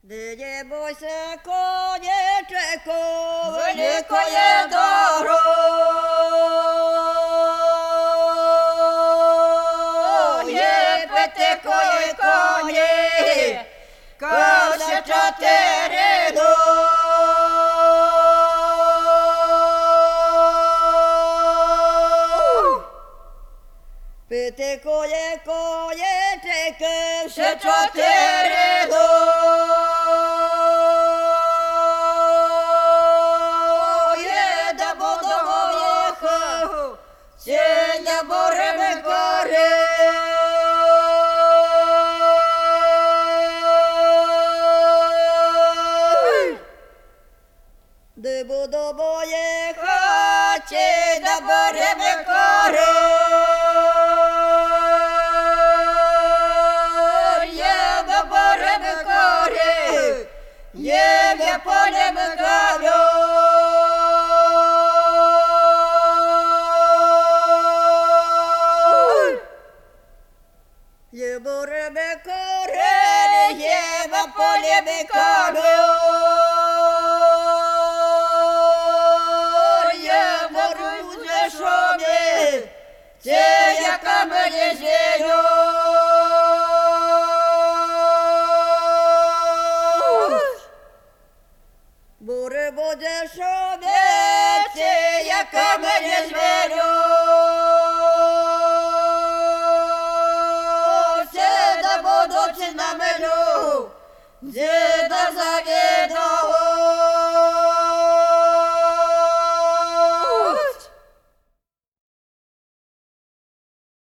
Не бойся, конячеку, Великої дороги, п'ятикої коні, каже 4 П'ятикоє конячеки, ще 4 до Будового, сіля бурими гори. де буду боє Хаті до бурими гори. Є до бурими гори, є в полем горю. є бурими кори, Є в полем горю. Є в рузе шумі, це яка мені зірю. бури буде шумі, Це яка мені звірю. Це да будуть на меню, де да завірю.